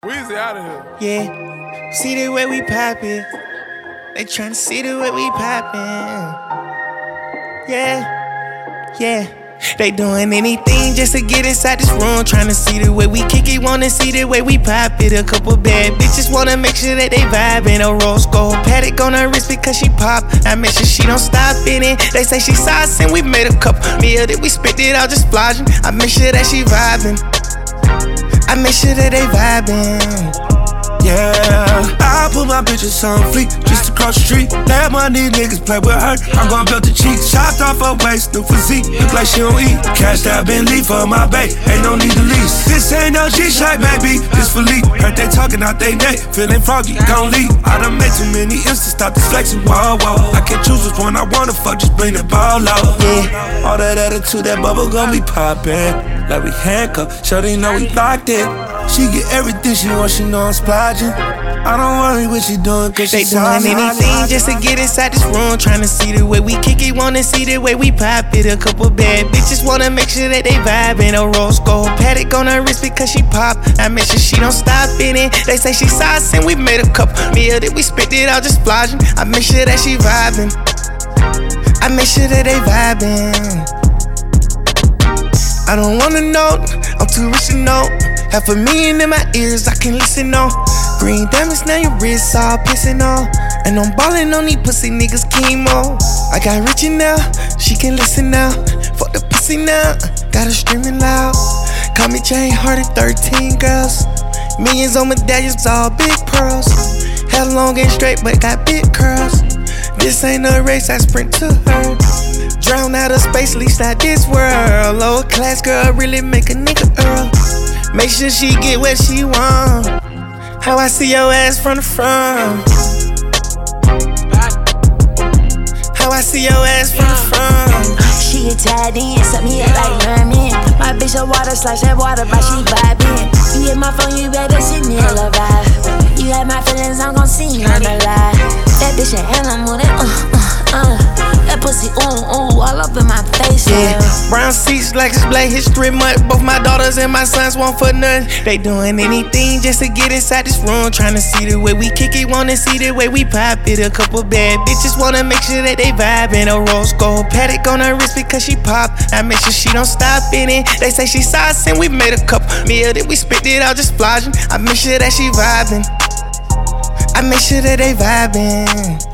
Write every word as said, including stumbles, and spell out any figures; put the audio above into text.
Weezy out of here. Yeah, see the way we poppin'. They tryna see the way we poppin'. Yeah, yeah. They doing anything just to get inside this room. Tryna see the way we kick it, wanna see the way we pop it. A couple bad bitches wanna make sure that they vibin'. A rose gold Patek on her wrist because she pop. I make sure she don't stop in it. They say she sauce and we made a couple meal that we spent it all just splodging. I make sure that she vibin'. I make sure that they vibin'. Yeah, I put my bitches on fleek just across the street. Let my these niggas play with her. I'm gon' build the cheeks. Chopped off her waist, new physique. Look like she don't eat. Cashed out Bentley for my bae. Ain't no need to lease. This ain't no G-Shot, baby. This for Lee. Heard they talking out they neck. Feeling froggy, gon' leave. I done made too many instas. Stop this flexing. Whoa, whoa. I can choose which one I wanna fuck. Just bring the ball out. Yeah. All that attitude, that bubble gon' be poppin'. Like we handcuffed. Shorty know we locked in. She get everything she wants, she know I'm splodging. I don't worry what she doing, cause they she doing anything just to get inside this room. Tryna see the way we kick it, wanna see the way we pop it. A couple bad bitches wanna make sure that they vibin'. A rose gold Patek on her wrist because she pop. I make sure she don't stop in it. They say she sauce and we made a couple meal that we spent it all just splodging. I make sure that she vibin'. I make sure that they vibin'. I don't wanna know, I'm too rich to know. Half a million in my ears, I can listen on. Green diamonds, now your wrists all pissing on. And I'm ballin' on these pussy niggas chemo. I got Richie now, she can listen now. Fuck the pussy now, got her screaming loud. Call me chain hearted, thirteen girls. Millions on medallions, all big pearls. Hell long and straight, but got big curls. This ain't a race, I sprint to her. Drown out of space, least not this world. Low class girl, really make a nigga earl. Make sure she get what she want. How I see your ass from the front. How I see your ass from the front. She get tied in, suck me up like ramen. My bitch a water slash that water, but she vibing. You hit my phone, you better send me a vibe. You had my feelings, I'm gon' see you on the lie. That bitch an animal, that uh, uh, uh. That pussy, ooh, ooh, all up in my face, yeah. Yeah. Brown seats like it's Black History Month. Both my daughters and my sons want for nothing. They doing anything just to get inside this room. Tryna see the way we kick it, wanna see the way we pop it. A couple bad bitches wanna make sure that they vibin'. A rose gold Patek on her wrist because she pop. I make sure she don't stop in it. They say she sauce and we made a couple meal that we spent it all just splodging. I make sure that she vibin'. I make sure that they vibin'.